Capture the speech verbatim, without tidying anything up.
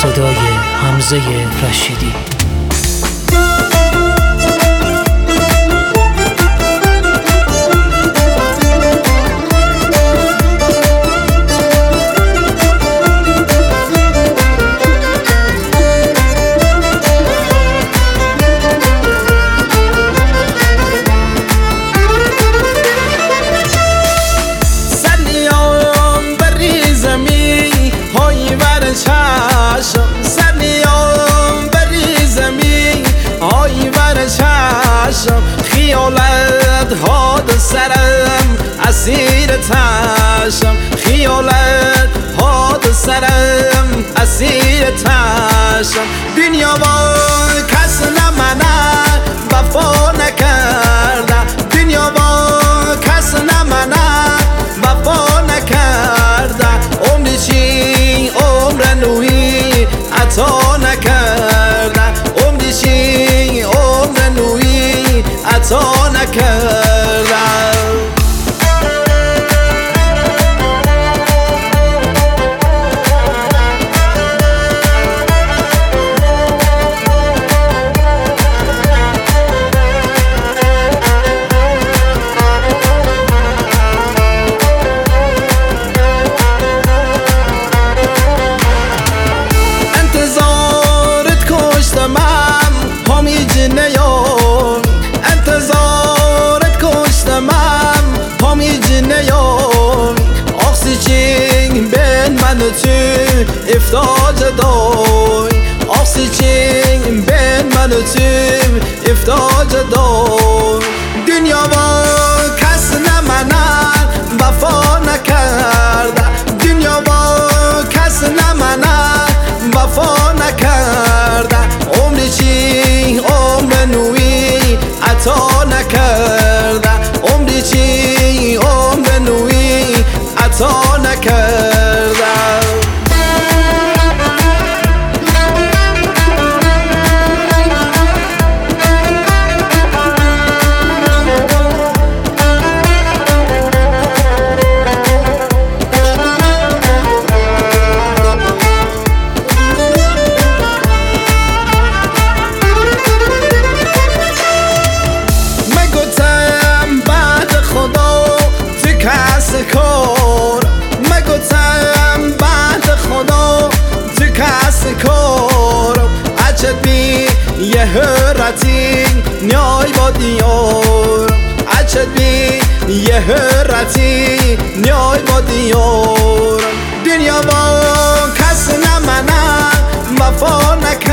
صدای حمزه رشیدی. خیالت هاد سرم اسیر تشم، خیالت هاد سرم اسیر تشم. دنیا با کس نمنه وفا نکرده، دنیا با کس نمنه وفا نکرده. عمر چی عمر نوی عطا نکرده، عمر چی عمر نوی عطا نکردم. انتظارت کشتم همی جنیان، انتظارت کشتم همی جنیان. اکسیژن بین من و تو افتاد دای، اکسیژن بین من و تو افتاد دای. دنیا با کس نمنه وفا نکرده، دنیا با کس نمنه وفا نکرده. عمر چی عمر نوی عطا نکرده، عمر چی عمر نوی عطا نکرده. کار مگوتم بعد خدا تو کس کار. عجبی یه حرتی نیای با دیار، عجبی یه حرتی نیای با دیار. دنیا با کس نمنه وفا نکرد،